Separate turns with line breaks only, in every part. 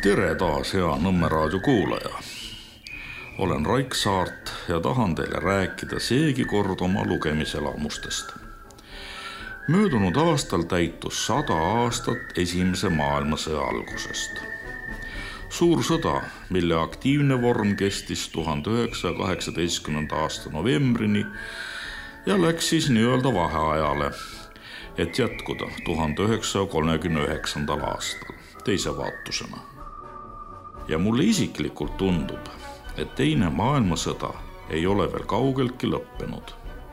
Tere taas, hea Nõmme raadio kuulaja. Olen Raik Saart ja tahan teile rääkida seegi kord oma lugemiselamustest. Möödunud aastal täitus 100 aastat Esimese maailmasõja algusest. Suur sõda, mille aktiivne vorm kestis 1918. aasta novembrini ja läks siis nii-öelda vaheajale, et jätkuda 1939. aastal teise vaatusena. Ja mulle isiklikult tundub, et teine maailmasõda ei ole veel kaugeltki lõppenud.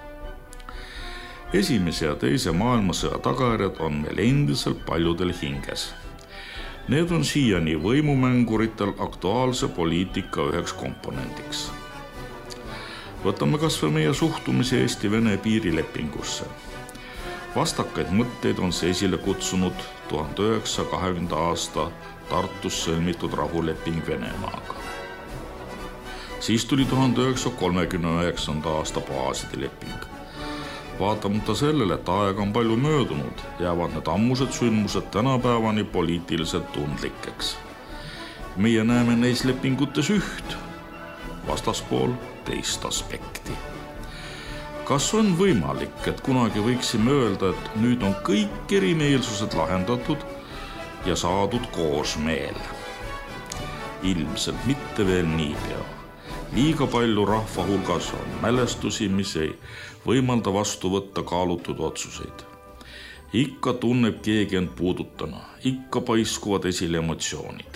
Esimese ja teise maailmasõja tagajärjed on meil endiselt paljudel hinges. Need on siiani võimumänguritel aktuaalse poliitika üheks komponendiks. Võtame kas või meie suhtumise Eesti-Vene piirilepingusse. Vastakaid mõtteid on see esile kutsunud 1920. aasta Tartus sõlmitud rahuleping Venemaaga. Siis tuli 1939. aasta baaside leping. Vaatamata sellele, et aega on palju möödunud, jäävad need ammused sündmused tänapäevani poliitiliselt tundlikeks. Meie näeme neis lepingutes üht, vastaspool teist aspekti. Kas on võimalik, et kunagi võiksime öelda, et nüüd on kõik erimeelsused lahendatud ja saadud koosmeel? Ilmselt mitte veel niipea. Liiga palju rahva hulgas on mälestusi, mis ei võimalda vastu võtta kaalutud otsuseid. Ikka tunneb keegi end puudutana, ikka paiskuvad esile emotsioonid.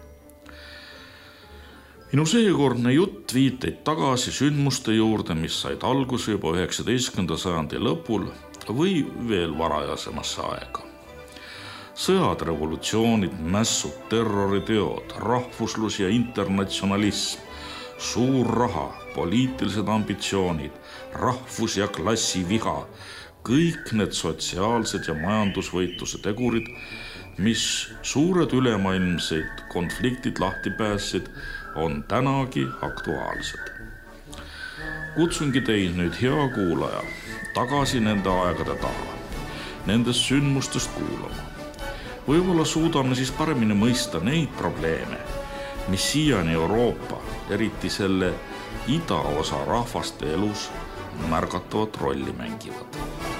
Minu seekordne jutt viiteid tagasi sündmuste juurde, mis said alguse juba 19. sajandi lõpul või veel varajasemasse aega. Sõjad, revolutsioonid, mässud, terroriteod, rahvuslus ja internatsionalism, suur raha, poliitilised ambitsioonid, rahvus- ja klassiviha, kõik need sotsiaalsed ja majandusvõitluse tegurid, mis suured ülemaailmseid konfliktid lahti päässid, on tänagi aktuaalsed. Kutsungi teid nüüd, hea kuulaja, tagasi nende aegade taha, nendest sündmustest kuulama. Võib-olla suudame siis paremini mõista neid probleeme, mis siiani Euroopa, eriti selle idaosa rahvaste elus märgatavat rolli mängivad.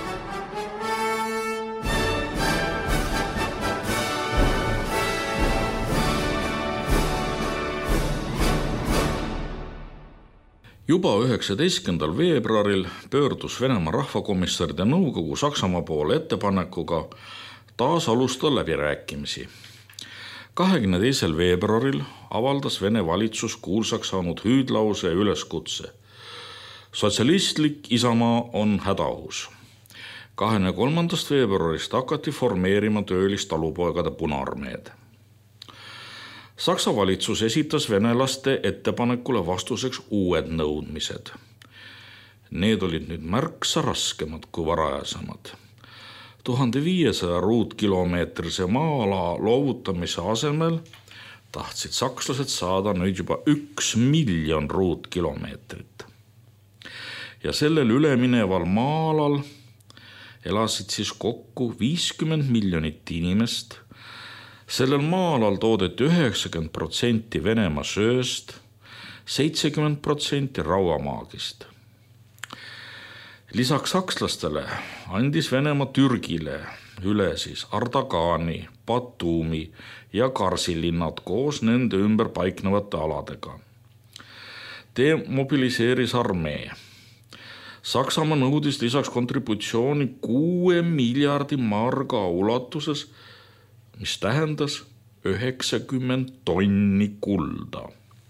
Juba 19. veebruaril pöördus Venemaa rahvakomissaride nõukogu Saksamaa poole ettepanekuga taas alustada läbirääkimisi. 22. veebruaril avaldas Vene valitsus kuulsaks saanud hüüdlause ja üleskutse. Sotsialistlik Isamaa on hädaohus. 23. veebruarist hakati formeerima töölist talupoegade Punaarmeed. Saksa valitsus esitas venelaste ettepanekule vastuseks uued nõudmised. Need olid nüüd märksa raskemad kui varajasemad. 1500 ruutkilomeetrise maa-ala loovutamise asemel tahtsid sakslased saada nüüd juba 1 miljon ruutkilomeetrit. Ja sellel ülemineval maa-alal elasid siis kokku 50 miljonit inimest. Sellel maa-alal toodeti 90% Venemaa sööst, 70% rauamaagist. Lisaks sakslastele andis Venemaa Türgile üle siis Ardagani, Batumi ja Karsi linnad koos nende ümber paiknevate aladega. Demobiliseeris armee. Saksamaa nõudis lisaks kontributsiooni 6 miljardi marga ulatuses, mis tähendas 90 tonni kulda.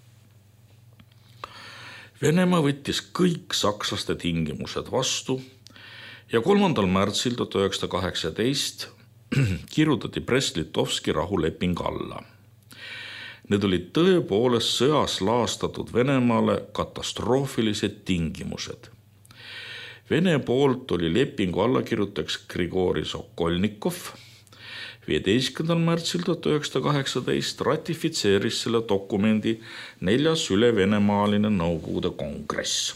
Venemaa võttis kõik sakslaste tingimused vastu ja 3. märtsil 1918 kirjutati Brest-Litovski rahuleping alla. Need olid tõepoolest sõjas laastatud Venemaale katastroofilised tingimused. Vene poolt oli lepingu allakirjutajaks Grigori Sokolnikov. 15. märtsil 1918 ratifitseeris selle dokumendi 4. ülevenemaaline Nõukogude kongress.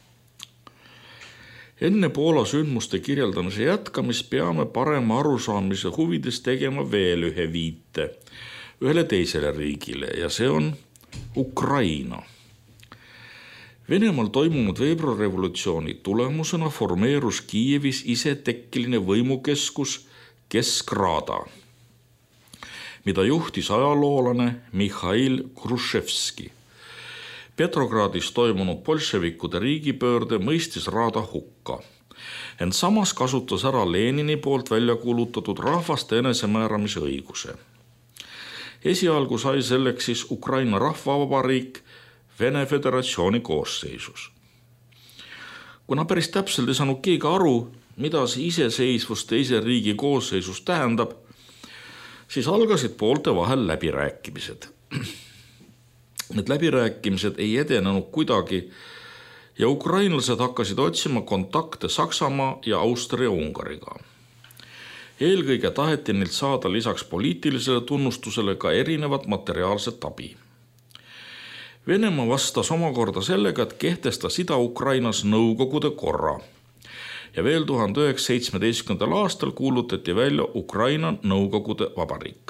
Enne Poola sündmuste kirjeldamise jätkamist peame parema arusaamise huvides tegema veel ühe viite ühele teisele riigile ja see on Ukraina. Venemaal toimunud veebruarirevolutsiooni tulemusena formeerus Kiievis isetekkeline võimukeskus Keskrada, mida juhtis ajaloolane Mihhail Hruštševski. Petrogradis toimunud bolševikude riigipöörde mõistis Rada hukka, ent samas kasutas ära Lenini poolt välja kuulutatud rahvaste enesemääramise õiguse. Esialgu sai selleks siis Ukraina rahvavabariik Vene Föderatsiooni koosseisus. Kuna päris täpselt ei saanud keegi aru, mida see iseseisvus teise riigi koosseisus tähendab, siis algasid poolte vahel läbirääkimised. Need läbirääkimised ei edenenud kuidagi ja ukrainlased hakkasid otsima kontakte Saksamaa ja Austria-Ungariga. Eelkõige taheti neilt saada lisaks poliitilisele tunnustusele ka erinevat materiaalset abi. Venemaa vastas omakorda sellega, et kehtestas Ida-Ukrainas Nõukogude korra ja veel 1917. aastal kuulutati välja Ukraina Nõukogude vabariik.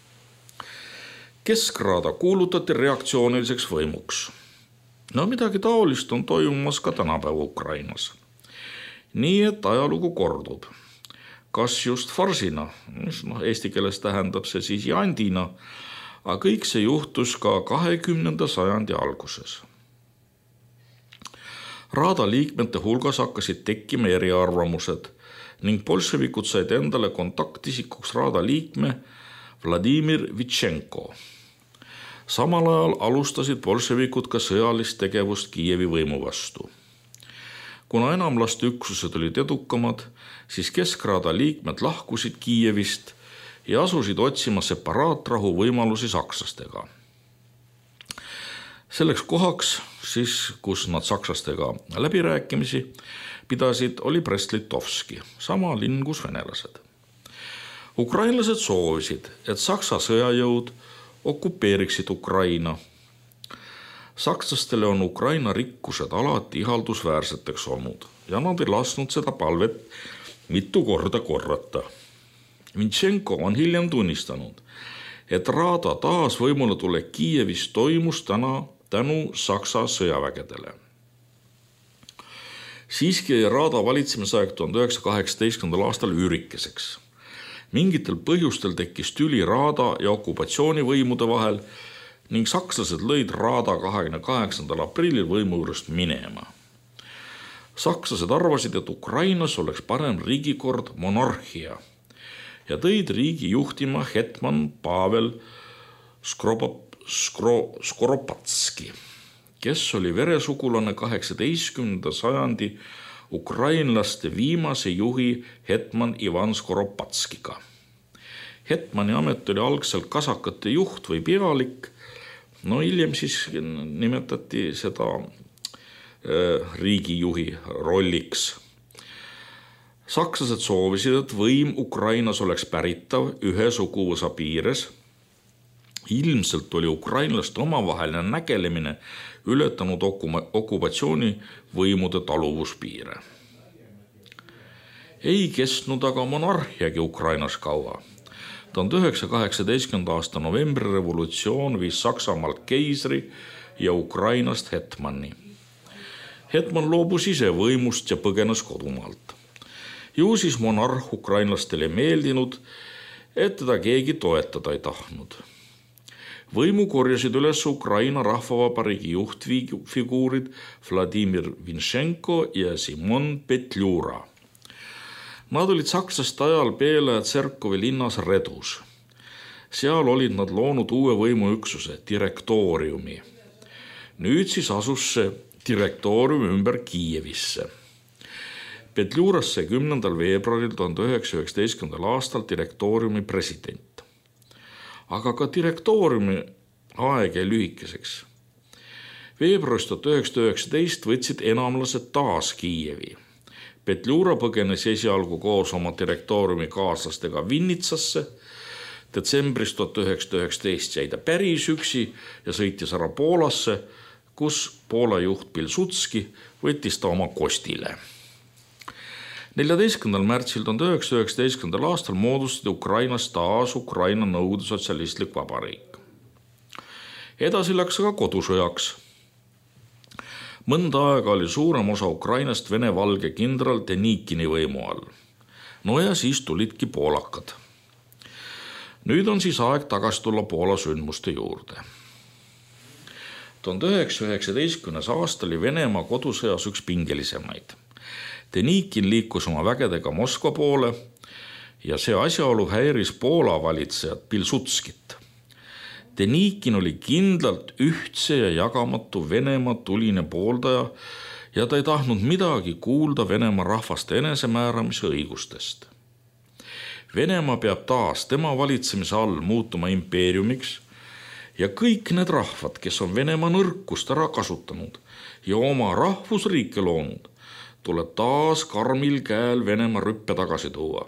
Keskrada kuulutati reaktsiooniliseks võimuks. No midagi taolist on toimumas ka tänapäeva Ukrainas. Nii et ajalugu kordub. Kas just farsina, eesti keeles tähendab see siis jandina, aga kõik see juhtus ka 20. sajandi alguses. Rada liikmete hulgas hakkasid tekkima eriarvamused ning bolševikud said endale kontaktisikuks Rada liikme Vladimir Vitšenko. Samal ajal alustasid bolševikud ka sõjalist tegevust Kiievi võimu vastu. Kuna enamlaste üksused olid edukamad, siis Keskrada liikmed lahkusid Kiievist ja asusid otsima separaatrahu võimalusi sakslastega. Selleks kohaks, siis, kus nad sakslastega läbirääkimisi pidasid, oli Brest-Litovski, sama linn kus venelased. Ukrainlased soovisid, et Saksa sõjajõud okupeeriksid Ukraina. Sakslastele on Ukraina rikkused alati ihaldusväärseteks olnud ja nad ei lasknud seda palvet mitu korda korrata. Vitšenko on hiljem tunnistanud, et Rada taas võimule tule Kiievis toimus tänu Saksa sõjavägedele. Siiski Rada valitsemisaeg 1918. aastal üürikeseks. Mingitel põhjustel tekkis tüli Rada ja okupatsioonivõimude vahel ning sakslased lõid Rada 28. aprillil võimu juurest minema. Sakslased arvasid, et Ukrainas oleks parem riigikord monarhia ja tõid riigi juhtima hetman Pavel Skoropatski, kes oli veresugulane 18. sajandi ukrainlaste viimase juhi hetman Ivan Skoropatskiga. Hetmani amet oli algselt kasakate juht või pealik, hiljem siis nimetati seda riigijuhi rolliks. Sakslased soovisid, et võim Ukrainas oleks päritav ühe suguvõsa piires. Ilmselt oli ukrainlaste omavaheline nägelemine ületanud okupatsioonivõimude taluvuspiire. Ei kestnud aga monarhiagi Ukrainas kaua. 1918. aasta novembri revolutsioon viis Saksamaalt keisri ja Ukrainast hetmani. Hetman loobus ise võimust ja põgenes kodumaalt. Ju siis monarh ukrainlastele ei meeldinud, et teda keegi toetada ei tahtnud. Võimu korjasid üles Ukraina rahvavabariigi juhtfiguurid Vladimir Vitšenko ja Simon Petljura. Nad olid sakslaste ajal Bela Tserkovi linnas Redus. Seal olid nad loonud uue võimuüksuse, direktooriumi. Nüüd siis asus see direktoorium ümber Kiievisse. Petluras sai 10. veebruaril 1919. aastal direktooriumi president. Aga ka direktooriumi aeg jäi lühikeseks. Veebruarist 1919 võtsid enamlased taas Kiievi. Petlura põgenes esialgu koos oma direktooriumi kaaslastega Vinnitsasse. Detsembris 1919 jäi ta päris üksi ja sõitis ära Poolasse, kus Poola juht Pilsudski võttis ta oma kostile. 14. märtsil 1919. aastal moodustati Ukrainas taas Ukraina Nõukogude Sotsialistlik Vabariik. Edasi läks aga kodusõjaks. Mõnda aega oli suurem osa Ukrainast vene-valge kindral Denikini võimu all. No ja siis tulidki poolakad. Nüüd on siis aeg tagasi tulla Poola sündmuste juurde. 1919. aasta oli Venemaa kodusõjas üks pingelisemaid. Denikin liikus oma vägedega Moskva poole ja see asjaolu häiris Poola valitsejat Pilsudskit. Denikin oli kindlalt ühtse ja jagamatu Venemaa tuline pooldaja ja ta ei tahtnud midagi kuulda Venemaa rahvaste enesemääramise õigustest. Venemaa peab taas tema valitsemise all muutuma impeeriumiks ja kõik need rahvad, kes on Venemaa nõrkust ära kasutanud ja oma rahvusriike loonud, tuleb taas karmil käel Venemaa rüppe tagasi tuua.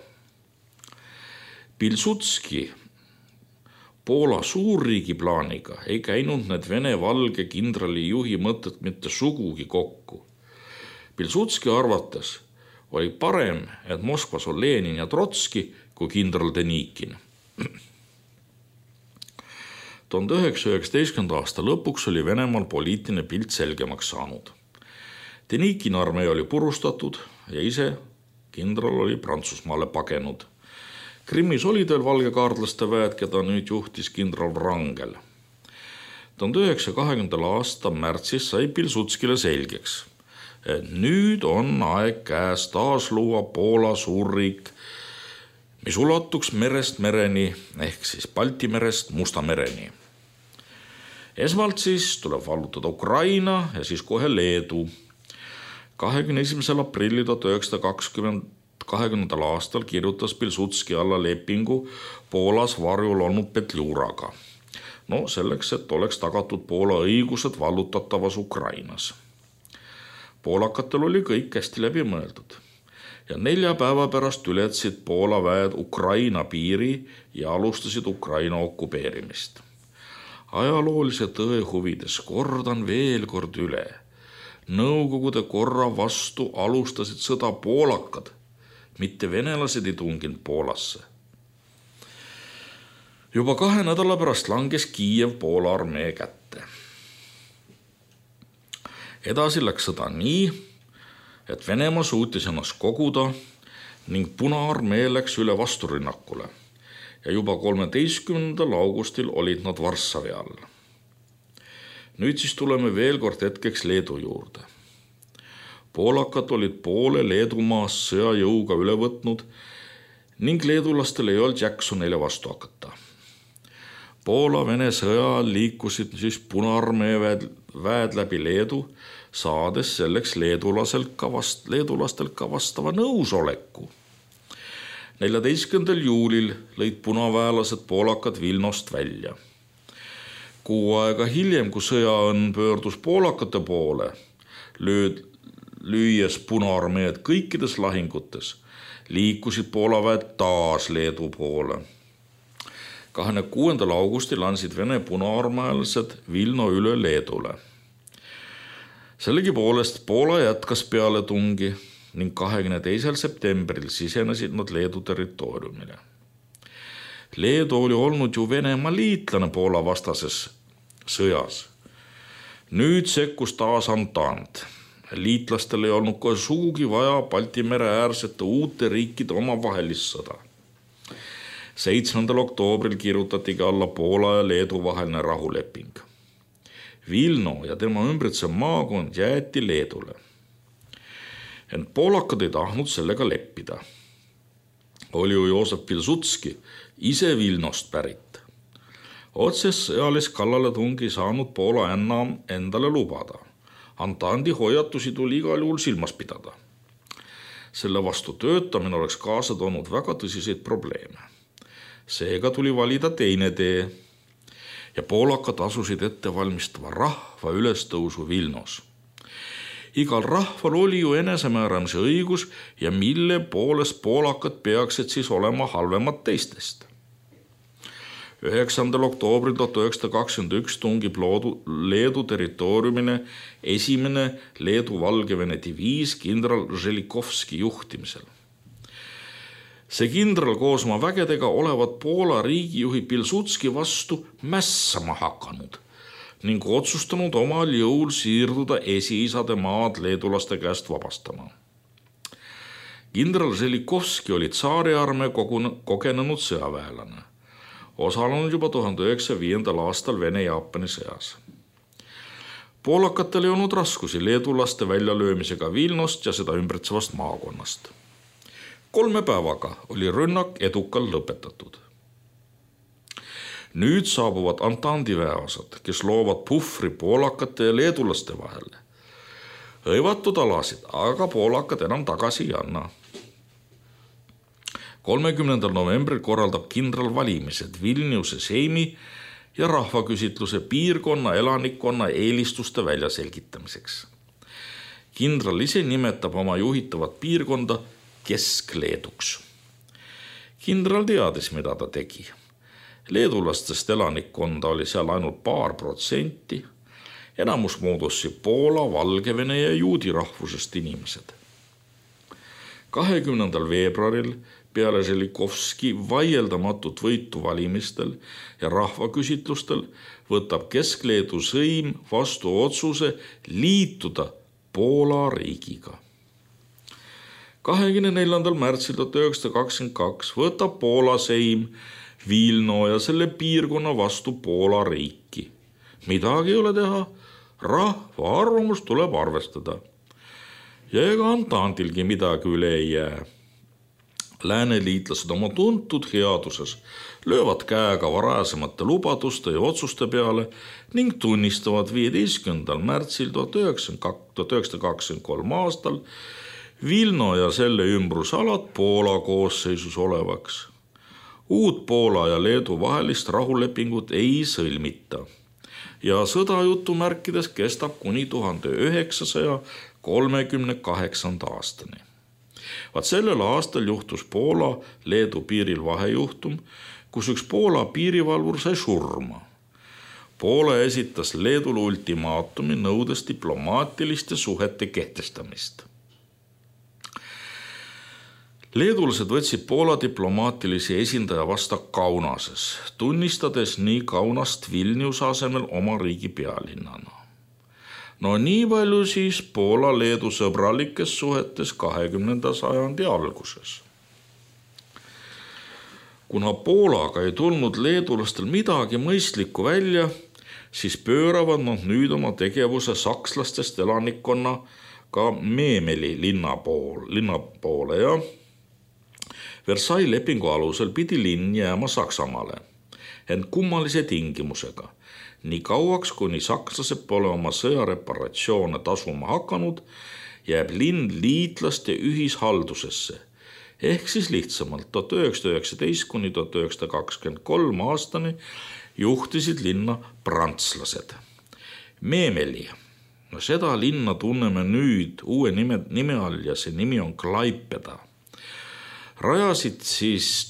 Pilsudski Poola suurriigi plaaniga ei käinud need vene-valge kindrali juhi mõtted mitte sugugi kokku. Pilsudski arvates oli parem, et Moskvas on Lenin ja Trotski kui kindral Denikin. 1919. aasta lõpuks oli Venemaal poliitiline pilt selgemaks saanud. Denikin armee oli purustatud ja ise kindral oli Prantsusmaale pagenud. Krimmis olid veel valgekaardlaste väed, keda nüüd juhtis kindral Wrangel. 1920. aasta märtsis sai Pilsudskile selgeks, et nüüd on aeg käes taas luua Poola suurriik, mis ulatuks merest mereni ehk siis Balti merest Musta mereni. Esmalt siis tuleb vallutada Ukraina ja siis kohe Leedu. 21. aprillil 1920. aastal kirjutas Pilsudski alla lepingu Poolas varjul olnud Petliuraga. No selleks, et oleks tagatud Poola õigused vallutatavas Ukrainas. Poolakatel oli kõik hästi läbi mõeldud ja 4 päeva pärast ületsid Poola väed Ukraina piiri ja alustasid Ukraina okupeerimist. Ajaloolise tõe huvides kordan veel kord üle. Nõukogude korra vastu alustasid sõda poolakad, mitte venelased ei tunginud Poolasse. Juba 2 nädala pärast langes Kiiev Poola armee kätte. Edasi läks sõda nii, et Venemaa suutis ennast koguda ning Punaarmee läks üle vasturünnakule ja juba 13. augustil olid nad Varssavi all. Nüüd siis tuleme veel kord hetkeks Leedu juurde. Poolakad olid poole Leedumaast sõjajõuga üle võtnud ning leedulastel ei olnud jaksu neile vastu hakata. Poola-Vene sõja liikusid siis Punaarmee väed läbi Leedu, saades selleks leedulastelt ka vastava nõusoleku. 14. juulil lõid punaväelased poolakad Vilnost välja. 6 aega hiljem, kui sõjaõnn pöördus poolakate poole, lüües Punaarmeed kõikides lahingutes, liikusid Poola väed taas Leedu poole. 26. augustil andsid Vene punaarmeelased Vilno üle Leedule. Sellegipoolest Poola jätkas pealetungi ning 22. septembril sisenesid nad Leedu territooriumile. Leedu oli olnud ju Venemaa liitlane Poola vastases sõjas. Nüüd sekkus taas Antant. Liitlastel ei olnud kohe sugugi vaja Balti mere äärsete uute riikide omavahelist sõda. 7. oktoobril kirjutatigi alla Poola ja Leedu vaheline rahuleping. Vilno ja tema ümbritsev maakond jäeti Leedule. Ent poolakad ei tahtnud sellega leppida. Oli ju Joosep Pilsudski ise Vilnost pärit. Otsest sõjalist kallaletungi saanud Poola enam endale lubada. Antandi hoiatusi tuli igal juhul silmas pidada. Selle vastu töötamine oleks kaasa toonud väga tõsiseid probleeme. Seega tuli valida teine tee ja poolakad asusid ette valmistava rahva ülestõusu Vilnos. Igal rahval oli ju enesemääramise õigus ja mille poolest poolakad peaksid siis olema halvemad teistest. 9. oktoobril 1921 tungib Leedu territooriumine esimene Leedu-Valgevene diviis kindral Želikovski juhtimisel. See kindral koos oma vägedega olevat Poola riigijuhi Pilsudski vastu mässama hakanud ning otsustanud omal jõul siirduda esiisade maad leedulaste käest vabastama. Kindral Želikovski oli tsaariarmee kogenenud sõjaväelane, osalenud juba 1905. aastal Vene-Jaapani sõjas. Poolakatel ei olnud raskusi leedulaste väljalöömisega Vilnost ja seda ümbritsevast maakonnast. 3 päevaga oli rünnak edukalt lõpetatud. Nüüd saabuvad Antandi väeosad, kes loovad puhvri poolakate ja leedulaste vahele. Hõivatud alasid, aga poolakad enam tagasi ei anna. 30. novembril korraldab kindral valimised Vilniuse seimi ja rahvaküsitluse piirkonna elanikkonna eelistuste väljaselgitamiseks. Kindral ise nimetab oma juhitavat piirkonda Kesk-Leeduks. Kindral teadis, mida ta tegi. Leedulastest elanikkonda oli seal ainult paar protsenti, enamus moodusi Poola, Valgevene ja juudi rahvusest inimesed. 20. veebruaril peale Želikovski vaieldamatut võitu valimistel ja rahvaküsitlustel võtab Kesk-Leedu sõim vastu otsuse liituda Poola riigiga. 24. märtsil 1922 võtab Poola seim Vilno ja selle piirkonna vastu Poola riiki. Midagi ei ole teha, rahva arvamus tuleb arvestada. Ja ega Antandilgi midagi üle ei jää. Lääneliitlased oma tuntud headuses löövad käega varasemate lubaduste ja otsuste peale ning tunnistavad 15. märtsil 1923 aastal Vilno ja selle ümbrusalad Poola koosseisus olevaks. Uut Poola ja Leedu vahelist rahulepingut ei sõlmita ja sõda jutumärkides kestab kuni 1938. aastani. Vaat sellel aastal juhtus Poola-Leedu piiril vahejuhtum, kus üks Poola piirivalvur sai surma. Poola esitas Leedule ultimaatumi nõudes diplomaatiliste suhete kehtestamist. Leedulased võtsid Poola diplomaatilisi esindaja vasta Kaunases, tunnistades nii Kaunast Vilniuse asemel oma riigi pealinnana. No nii palju siis Poola-Leedu sõbralikes suhetes 20. sajandi alguses. Kuna Poolaga ei tulnud leedulastel midagi mõistlikku välja, siis pööravad nad nüüd oma tegevuse sakslastest elanikkonna ka Meemeli linna poole ja Versailles lepingu alusel pidi linn jääma Saksamaale, ent kummalise tingimusega. Nii kauaks, kuni sakslased pole oma sõjareparatsioone tasuma hakanud, jääb linn liitlaste ühishaldusesse. Ehk siis lihtsamalt 1919 kuni 1923 aastani juhtisid linna prantslased. Meemeli, seda linna tunneme nüüd uue nime all ja see nimi on Klaipeda. Rajasid siis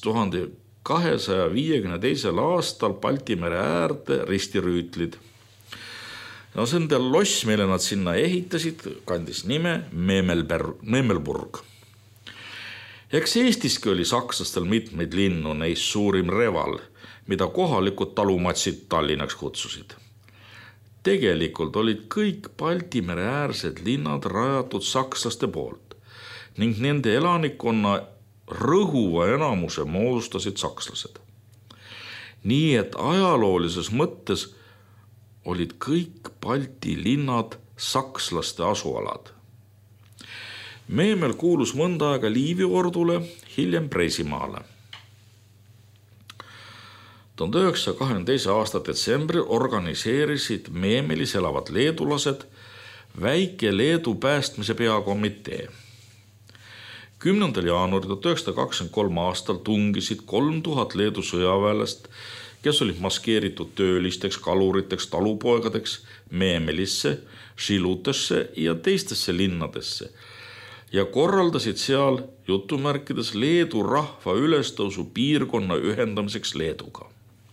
1252. aastal Baltimere äärde ristirüütlid. No see on loss, mille nad sinna ehitasid, kandis nime Memmelburg. Eks Eestiski oli sakslastel mitmeid linnu, neist suurim Reval, mida kohalikud talumatsid Tallinnaks kutsusid. Tegelikult olid kõik Baltimere äärsed linnad rajatud sakslaste poolt ning nende elanikkonna rõhuva enamuse moodustasid sakslased. Nii et ajaloolises mõttes olid kõik Balti linnad sakslaste asualad. Meemel kuulus mõnda aega Liivi ordule, hiljem Preisimaale. 1922. aasta detsembril organiseerisid Meemelis elavad leedulased väike Leedu päästmise peakomitee. 10. jaanuaril 1923 aastal tungisid 3000 Leedu sõjaväelast, kes olid maskeeritud töölisteks, kaluriteks, talupoegadeks Meemelisse, Šilutesse ja teistesse linnadesse ja korraldasid seal jutumärkides Leedu rahva ülestõusu piirkonna ühendamiseks Leeduga.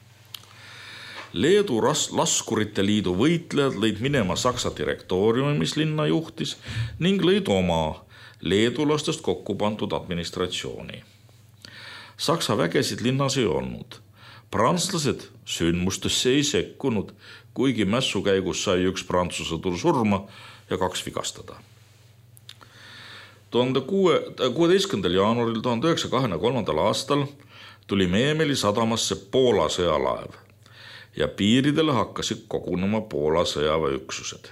Leedu laskurite liidu võitlejad lõid minema Saksa direktooriumi, mis linna juhtis, ning lõid oma leedulastest kokku pandud administratsiooni. Saksa vägesid linnas ei olnud. Prantslased sündmustesse ei sekkunud, kuigi mässu käigus sai üks prantsuse sõdur surma ja 2 vigastada. 16. jaanuaril 1923. aastal tuli Memeli sadamasse Poola sõjalaev ja piiridele hakkasid kogunema Poola sõjaväeüksused.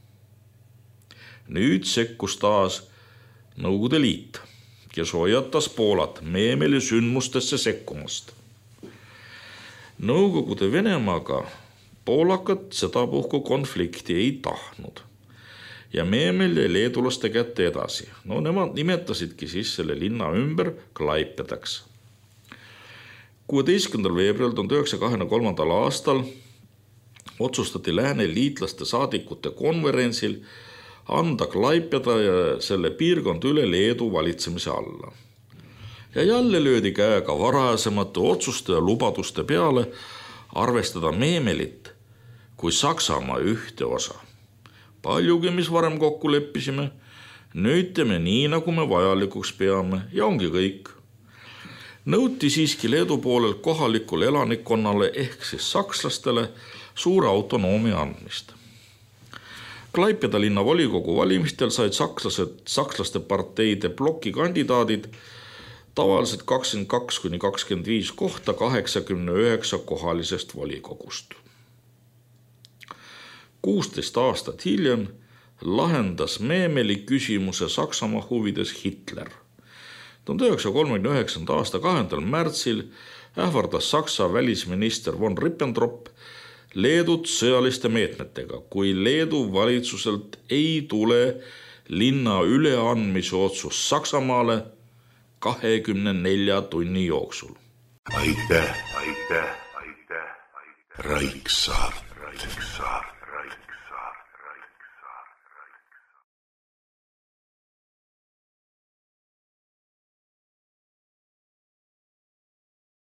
Nüüd sekkus taas Nõukogude Liit, kes hoiatas Poolat Memeli sündmustesse sekkumast. Nõukogude Venemaaga poolakad sedapuhku konflikti ei tahtnud ja Memel jäi leedulaste kätte edasi. Nemad nimetasidki siis selle linna ümber Klaipedaks. 16. veebruaril 1923. aastal otsustati lääne liitlaste saadikute konverentsil anda Klaipeda ja selle piirkond üle Leedu valitsemise alla. Ja jälle löödi käega varasemate otsuste ja lubaduste peale arvestada Memelit kui Saksamaa ühte osa. Paljugi, mis varem kokku leppisime, nüüd teeme nii, nagu me vajalikuks peame ja ongi kõik. Nõuti siiski Leedu poolel kohalikule elanikkonnale ehk siis sakslastele suure autonoomia andmist. Klaipeda linna volikogu valimistel said sakslaste parteide plokikandidaadid tavaliselt 22-25 kohta 89 kohalisest volikogust. 16 aastat hiljem lahendas Memeli küsimuse Saksamaa huvides Hitler. 1939. aasta 2. märtsil ähvardas Saksa välisminister von Ribbentrop Leedut sõjaliste meetmetega, kui Leedu valitsuselt ei tule linna üleandmise otsus Saksamaale 24 tunni jooksul.
Aitäh. Raiksaart.